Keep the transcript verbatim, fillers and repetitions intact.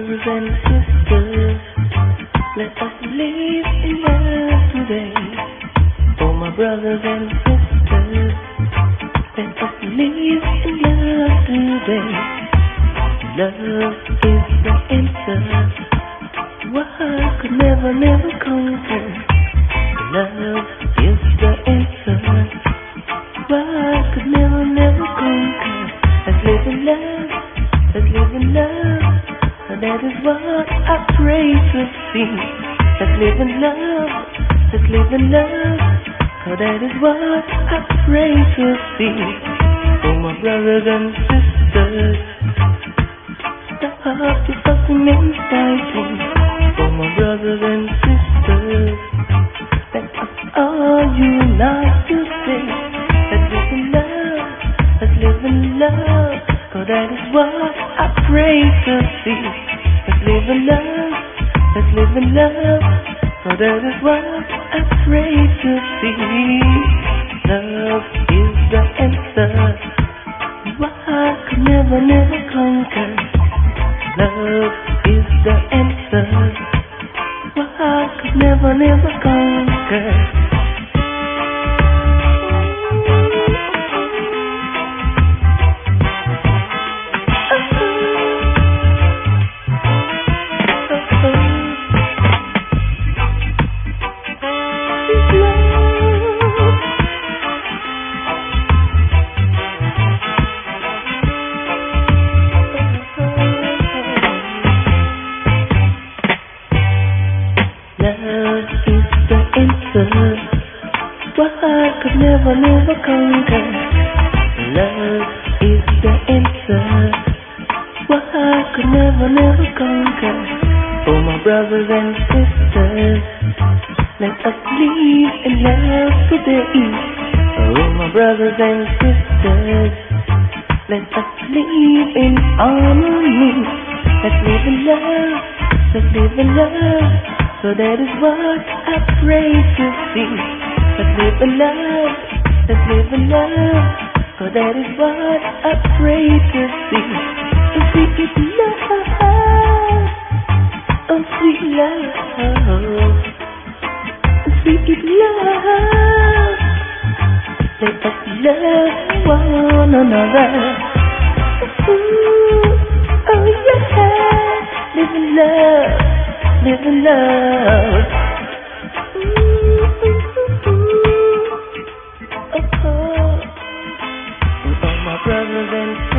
brothers and sisters, let us live in love today. Oh, my brothers and sisters, let us live in love today. Love is the answer. What could never, never conquer. Love is the answer. What could never, never conquer. Let's live in love. Let's live in love. That is what I pray to see. Let's live in love. Let's live in love. Oh, that is what I pray to see. Oh, my brothers and sisters, stop your fussing and fighting. Oh, my brothers and sisters, let us all unite to say, let's live in love. Let's live in love. Oh, that is what I pray to see. Let's live in love. Let's live in love. Oh, that is what I pray to see. Love is the answer. What could never, never conquer. Love is the answer. What could never, never conquer. Love is the answer. What could never, never conquer. Love is the answer. What could never, never conquer. Oh, my brothers and sisters, let us live in love today. Oh, my brothers and sisters, let us live in harmony. Let's live in love. Let's live in love. So that is what I pray to see. Let's live in love. Let's live in love. So that is what I pray to see. Oh, sweet love. Oh, sweet love. Sweet love. Let us love one another. Ooh, oh yeah. Live in love. Live in love. Ooh, ooh, ooh. Oh, oh. Oh, my brothers and sisters.